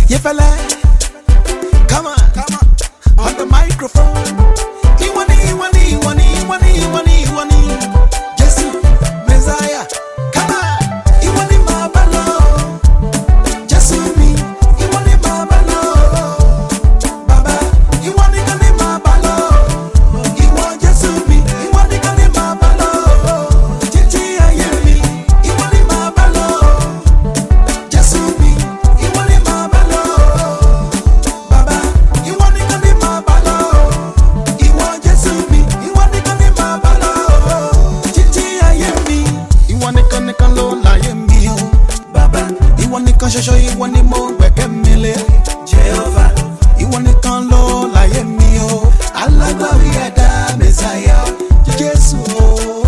You fella, come on the microphone. Iwani, Jesus, Messiah, come on. Iwani mabalo, Jesus me. Iwani mabalo, Baba. Iwani kani mabalo, Iwa Jesus me. Iwani kani mabalo, Titi ayemi. Iwani mabalo, Jesus me. Iwani mabalo, Baba. Iwani kani mabalo, Iwa Jesus me. Iwani kani mabalo, Titi ayemi. Iwani kan lo láyé mi o, Baba. Iwani kan ṣoṣo, Iwani mo gbẹ́kẹ̀ mi lé, Jehovah. Iwani kan lo láyé mi o, alágbàwí ẹ̀dá Messiah, Jésù o.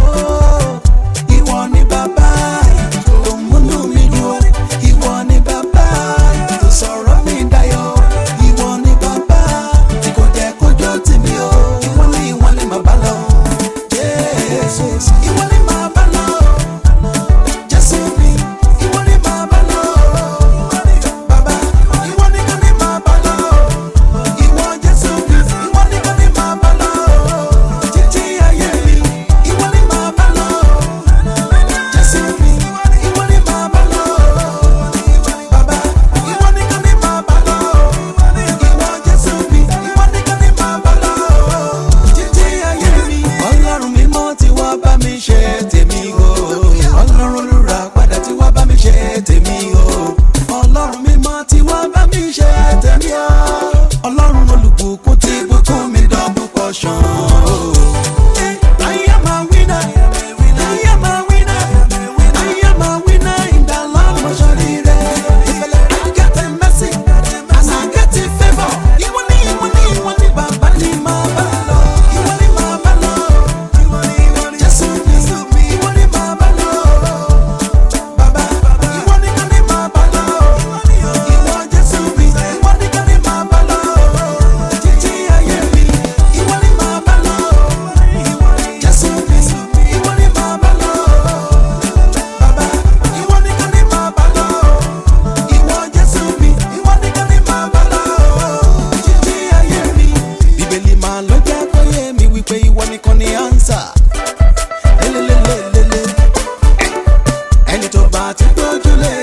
Iwani Baba, tó múnú mi dùn. Iwani Baba, tó sọ̀rọ̀ mi dayọ̀. Iwani Baba, tí kò jẹ́ kójó tì mí o. Iwani máa bá lọ, Jésù. Iwani máa bá lọ, Jésù mi. Iwani máa bá lọ, Baba. Iwani kan ní máa bá lọ, Iwọ Jésù mi. Iwani kan ní máa bá lọ, títí ayé mi. Iwani máa bá lọ, Jésù mi. Iwani máa bá lọ, Baba. Iwani kan ní máa bá lọ, Iwọ Jésù mi. Iwani kan ní máa bá lọ, títí ayé mi. Ọlọ́run mímọ́ tí wá bá mi ṣe tèmi o. Ọlọ́run olùrà padà tí wá bá mi ṣe tèmi o. Ọlọ́run mímọ́ tí wá bá mi ṣe tèmi o. Ọlọ́run olùbùkún tí bùkún mi double portion o. I am a winner, I am a winner, I am a winner in the Lord Mosharire. I get a mercy and I get a favor. Iwani Baba ni máa bá lọ. Iwani máa bá lọ, Jésù mi. Iwani máa bá lọ, Baba. Iwani kan ní máa bá lọ, Iwọ Jésù mi. Iwani kan ní máa bá lọ, títí ayé mi. Iwani máa bá lọ, Jésù mi. Iwani máa bá lọ, Baba. Iwani kan ní máa bá lọ, Iwọ Jésù mi. Iwani kan ní máa bá lọ, títí ayé mi. Bíbélì máa ló jẹ́ kó yé mi wípé ìwọ nìkan ni answer. Lélelélelele, ẹni tó bá ti gbójúlé